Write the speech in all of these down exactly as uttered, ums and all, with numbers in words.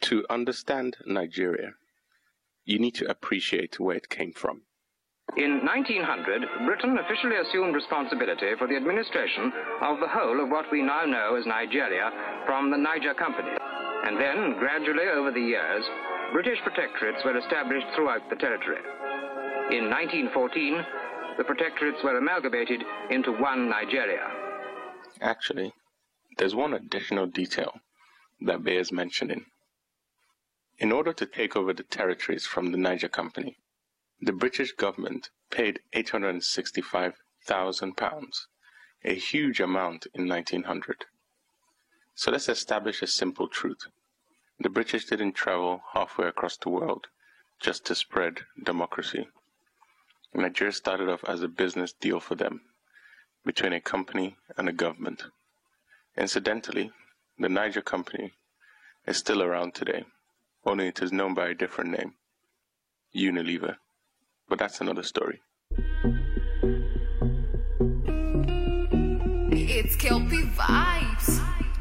To understand Nigeria, you need to appreciate where it came from. In nineteen hundred, Britain officially assumed responsibility for the administration of the whole of what we now know as Nigeria from the Niger Company. And then, gradually over the years, British protectorates were established throughout the territory. In nineteen fourteen, the protectorates were amalgamated into one Nigeria. Actually, there's one additional detail that bears mentioning. In order to take over the territories from the Niger Company, the British government paid eight hundred sixty-five thousand pounds, a huge amount in nineteen hundred. So let's establish a simple truth. The British didn't travel halfway across the world just to spread democracy. Nigeria started off as a business deal for them, between a company and a government. Incidentally, the Niger Company is still around today, only it is known by a different name, Unilever. But that's another story. It's Kelpie Vibes.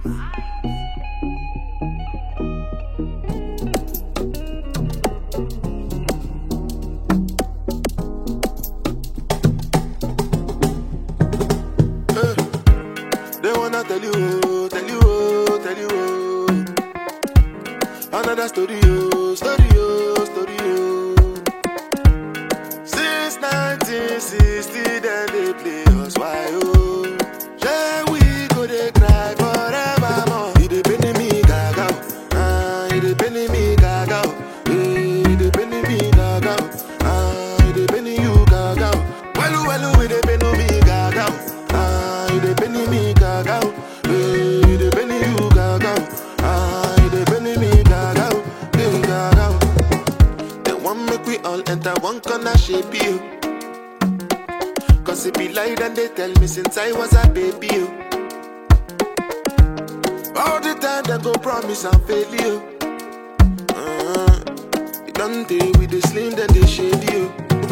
Hey, they wanna tell you, tell you, tell you another story, story, story. Since nineteen sixty, then they play us why oh. Yeah, we go they cry forevermore. He dey penny me gaga, ah, he dey penny me gaga, he dey penny me gaga, ah, he dey penny you gaga. Well, well, we dey penny me gaga, ah, he dey penny me gaga, he dey penny you gaga, ah, he dey penny me gaga, he gaga. They want make we all enter one corner shape you. Cause it be lied and they tell me since I was a baby you. All the time they go promise and fail you. uh, It don't they with the slim then they shade you.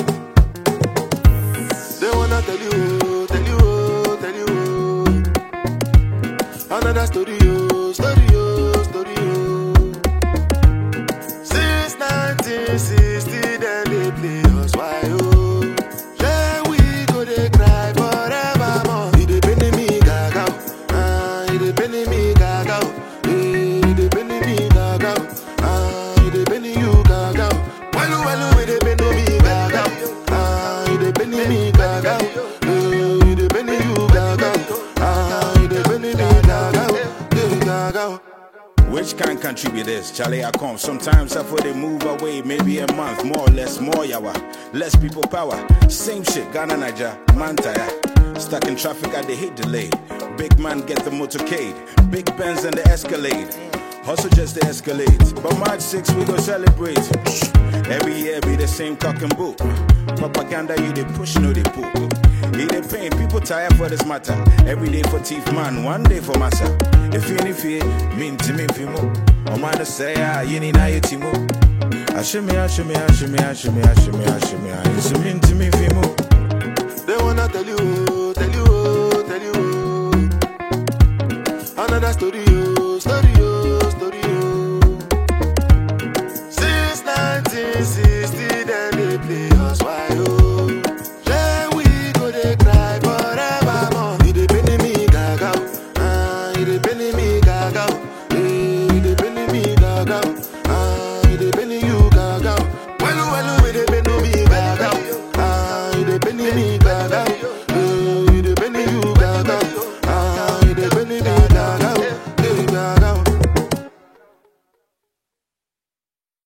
They wanna tell you, tell you, tell you another story, oh, story, oh, story, oh. Since nineteen sixty then they play us why oh. Yeah, we go they cry forevermore. He dey penny me gaga, ah, he dey penny me gaga, he dey penny me gaga, ah, he dey penny you gaga. Well, well, he dey penny me gaga, ah, he dey penny me gaga, he dey penny you gaga, ah, he dey penny me gaga, he gaga. Which kind of country be this? Charlie, I come. Sometimes I feel they move away, maybe a month, more or less, more yawa. Less people power. Same shit, Ghana, Niger, man tire. Stuck in traffic, I they hate delay. Big man get the motorcade. Big Benz and the Escalade. Hustle just to escalate. But March sixth, we go celebrate. Every year be the same cock and book. Propaganda, you they push, no they poop. He they pain, people tired for this matter. Every day for teeth man, one day for massa. If you any fear, mean to me if you move. Or man say, ah, you need na yeti move. Ashimi, ashimi, ashimi, ashimi, ashimi, ashimi, ashimi. It's mean to me if you move. They wanna tell you, tell you, tell you another story.